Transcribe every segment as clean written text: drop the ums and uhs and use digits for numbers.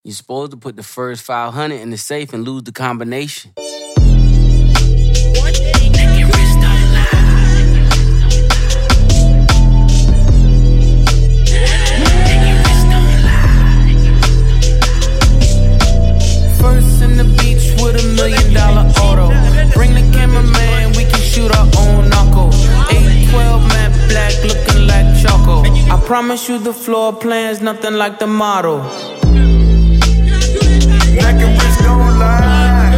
You're supposed to put the first 500 in the safe and lose the combination. First in the beach with $1 million auto. Bring the cameraman, we can shoot our own knuckle. 812 matte black, looking like Choco. I promise you the floor plan's nothing like the model. Neck and wrist don't lie.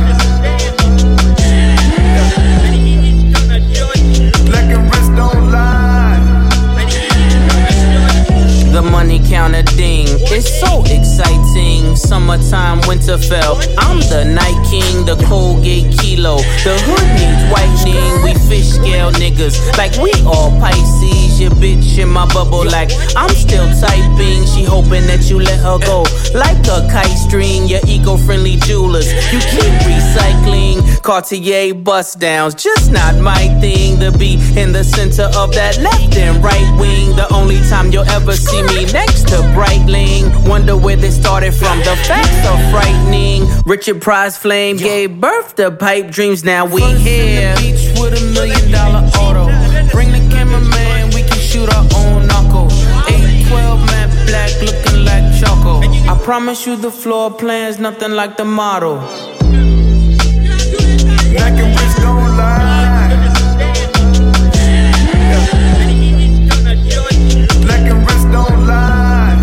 Neck and wrist don't lie. The money counter ding, it's so exciting. Summertime, Winterfell. I'm the Night King, the Colgate Kilo. The hood needs whitening. We fish scale niggas like we all Pisces. Your bitch in my bubble like I'm still typing. She hoping that you let her go like a kite string. Your eco-friendly jewelers, you keep recycling. Cartier bust downs, just not my thing. To be in the center of that left and right wing. The only time you'll ever see me next to Breitling. Wonder where they started from. The facts are frightening. Richard Price Flame gave birth to pipe dreams. Now we here. In the beach with $1 million auto. Bring the cameraman, we can shoot our own knuckle. 812 matte black, looking like Choco. I promise you the floor plan's nothing like the model. Neck and wrist don't lie. Neck and wrist don't lie.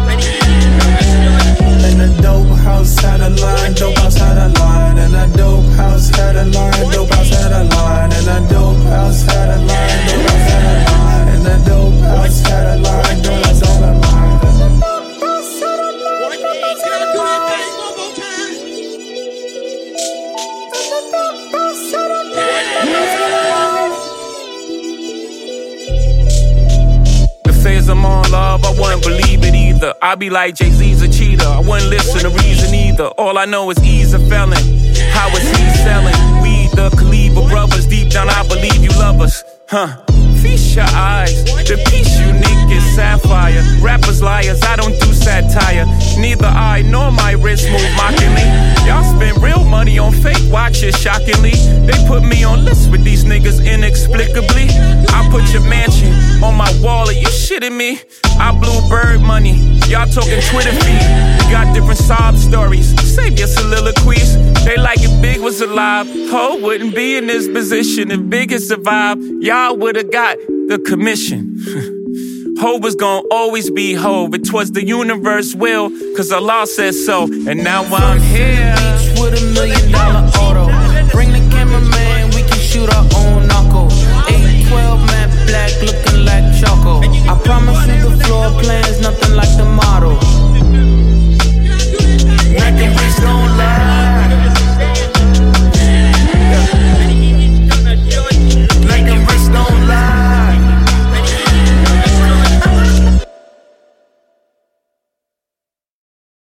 And a dope house had a line, dope house had a line. And a dope house had a line, dope house had a line. And a dope house had a line, dope house had a line. And a dope house had a line, dope house had a line. I'm on love, I wouldn't believe it either. I be like Jay-Z's a cheater, I wouldn't listen to reason either. All I know is he's a felon. How is he selling? We the Khalifa brothers, deep down I believe you love us. Feast your eyes, the piece unique is sapphire. Rappers liars, I don't do satire. Neither I nor my wrist move mockingly. Y'all spend real money on fake watches, shockingly. They put me on lists with these niggas inexplicably. I put your mansion on my wall, are you shitting me? I blew bird money, y'all talking Twitter feed. We got different sob stories, save your soliloquies. They like if Big was alive, Ho wouldn't be in this position. If Big had survived, y'all would've got the commission. Hov was gon' always be Hov. It was the universe will, cause Allah said so. And now I'm here with $1 million